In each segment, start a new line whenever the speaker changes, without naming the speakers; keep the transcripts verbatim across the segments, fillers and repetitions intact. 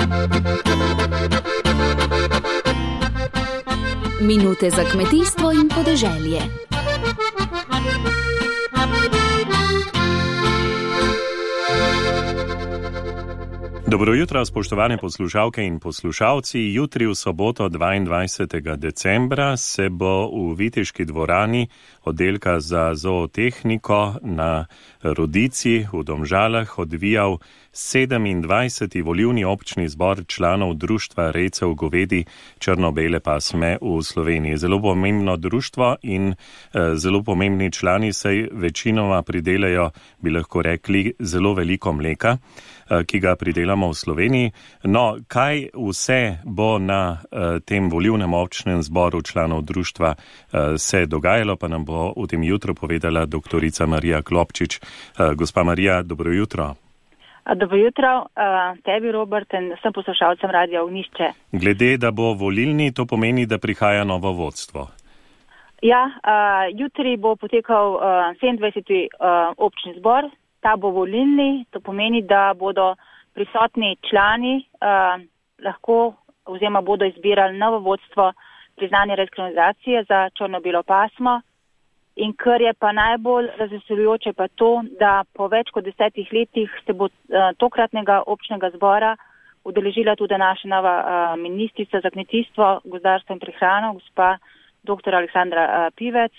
Minute za kmetijstvo in podeželje.
Dobro jutro, spoštovane poslušalke in poslušalci. Jutri v soboto dvaindvajsetega decembra se bo v Viteški dvorani oddelka za zootehniko na Rodici v Domžalah odvijal sedemindvajseti volilni občni zbor članov Društva rejcev govedi črno-bele pasme v Sloveniji. Zelo pomembno društvo in eh, zelo pomembni člani, saj večinoma pridelajo, bi lahko rekli, zelo veliko mleka, eh, ki ga pridelamo v Sloveniji. No, kaj vse bo na eh, tem volilnem občnem zboru članov društva eh, se dogajalo, pa nam bo v tem jutru povedala doktorica Marija Klopčič. Eh, gospa Marija, dobro jutro.
Dobro jutro, tebi Robert in vsem poslušalcem Radia Ognjišče.
Glede, da bo volilni, to pomeni, da prihaja novo vodstvo.
Ja, jutri bo potekal sedemindvajseti občni zbor, ta bo volilni, to pomeni, da bodo prisotni člani lahko oziroma bodo izbirali novo vodstvo priznanje rejske organizacije za črno-belo pasmo. In kar je pa najbolj razveseljujoče pa to, da po več kot desetih letih se bo tokratnega občnega zbora udeležila tudi naša nova ministrica za kmetijstvo, gozdarstvo in prehrano, gospa dr. Aleksandra Pivec.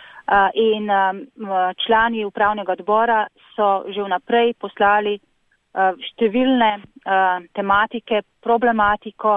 In člani upravnega odbora so že vnaprej poslali številne tematike, problematiko,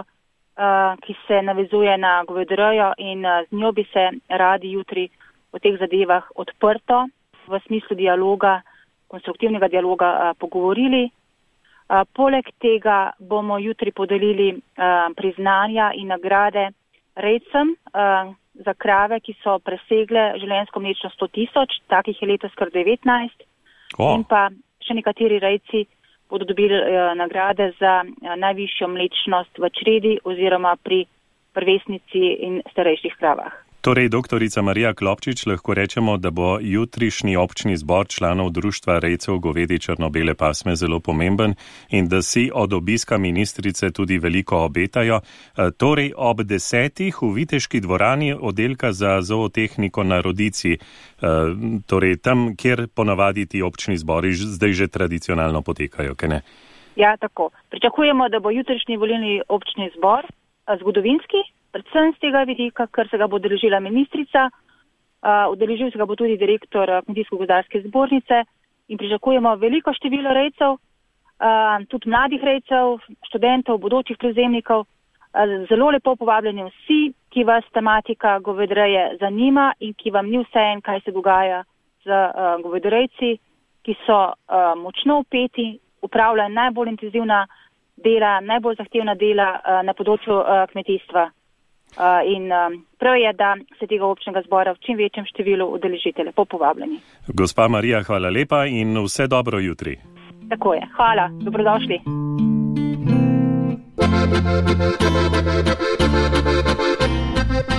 ki se navezuje na govedorejo in z njo bi se radi jutri o teh zadevah odprto, v smislu dialoga, konstruktivnega dialoga a, pogovorili. A, poleg tega bomo jutri podelili a, priznanja in nagrade rejcem a, za krave, ki so presegle življenjsko mlečno sto tisoč, takih je letos kar devetnajst.
Oh.
In pa še nekateri rejci bodo dobili a, nagrade za a, najvišjo mlečnost v čredi oziroma pri prvesnici in starejših kravah.
Torej, doktorica Marija Klopčič, lahko rečemo, da bo jutrišnji občni zbor članov Društva rejcev govedi črno-bele pasme zelo pomemben in da si od obiska ministrice tudi veliko obetajo. Torej, ob desetih v Viteški dvorani oddelka za zootehniko na Rodici, torej tam, kjer ponavadi ti občni zbori zdaj že tradicionalno potekajo, kaj ne?
Ja, tako. Pričakujemo, da bo jutrišnji volilni občni zbor zgodovinski, predvsem z tega vidika, ker se ga bo udeležila ministrica, udeležil se ga bo tudi direktor Kmetijsko-gozdarske zbornice in pričakujemo veliko število rejcev, tudi mladih rejcev, študentov, bodočih prevzemnikov. Zelo lepo povabljeni vsi, ki vas tematika govedoreje zanima in ki vam ni vseeno, kaj se dogaja z govedorejci, ki so močno vpeti, upravljajo najbolj intenzivna dela, najbolj zahtevna dela na področju kmetijstva. Uh, in um, prav je, da se tega občnega zbora v čim večjem številu udeležite. Lepo povabljeni.
Gospa Marija, hvala lepa in vse dobro jutri.
Tako je. Hvala. Dobrodošli.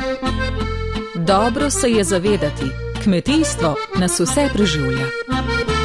Dobro se je zavedati. Kmetijstvo nas vse preživlja.